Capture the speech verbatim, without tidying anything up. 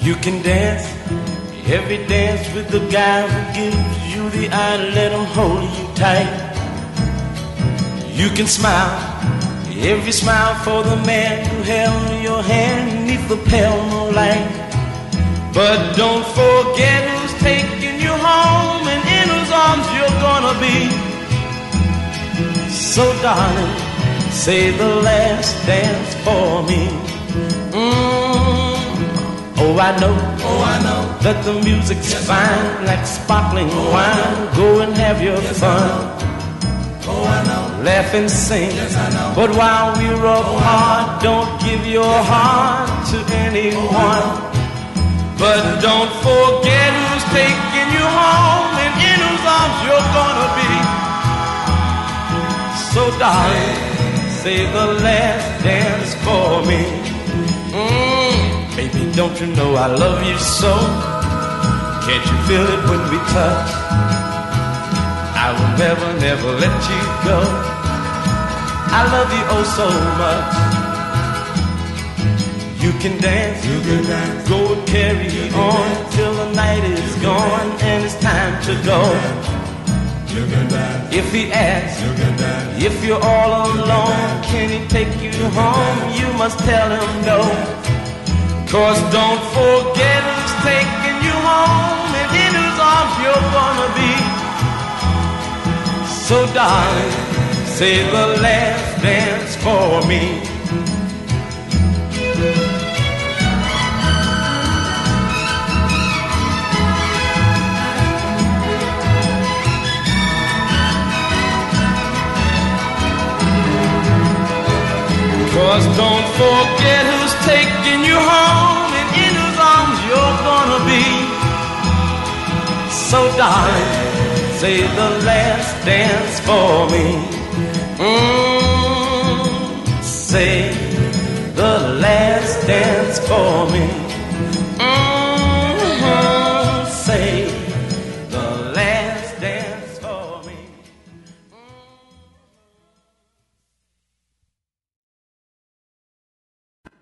You can dance every dance with the guy who gives you the eye. Let him hold you tight. You can smile every smile for the man who held your hand beneath the pale moonlight. But don't forget who's taking you home and in whose arms you're gonna be. So darling, say the last dance for me. Mm. Oh, I know, oh, I know that the music's yes, fine, like sparkling oh, wine. Go and have your yes, fun. Oh, I know. Laugh and sing. Yes, I know. But while we're apart, oh, don't give your yes, heart to anyone. Oh, but don't forget who's taking you home and in whose arms you're gonna be. So darling, say the last dance for me. Mm. Baby, don't you know I love you so? Can't you feel it when we touch? I will never, never let you go. I love you oh so much. You can dance, you can dance, go and carry on dance, till the night is gone and it's time to go. You can dance. If he asks, you can dance. If you're all alone, can he take you home? You must tell him no. Cause don't forget who's taking you home and in whose arms you're gonna be. So darling, say the last dance for me. Cause don't forget who's taking you home and in whose arms you're gonna be. So darling, say the last dance for me. Mm, say the last dance for me. Mm.